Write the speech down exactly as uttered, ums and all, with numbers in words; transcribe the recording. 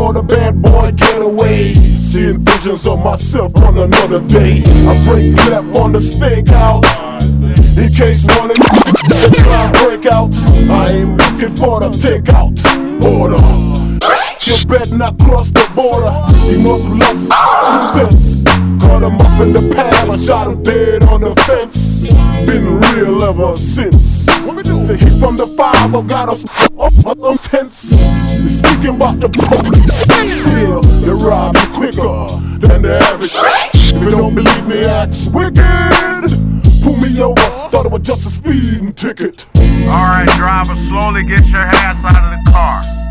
on a bad boy getaway, seeing visions of myself on another day. I break left on the stakeout, in case one of the crime break out. I ain't looking for the takeout order. You better not cross the border. He must love fence. Caught him up in the past, I shot him dead on the fence. Been real ever since. Say he from the five, I got us I'm tense. Speaking about the police, yeah, they rob you quicker than the average. If you don't believe me, ask Wicked. Pull me over, thought it was just a speeding ticket. Alright, driver, slowly get your ass out of the car.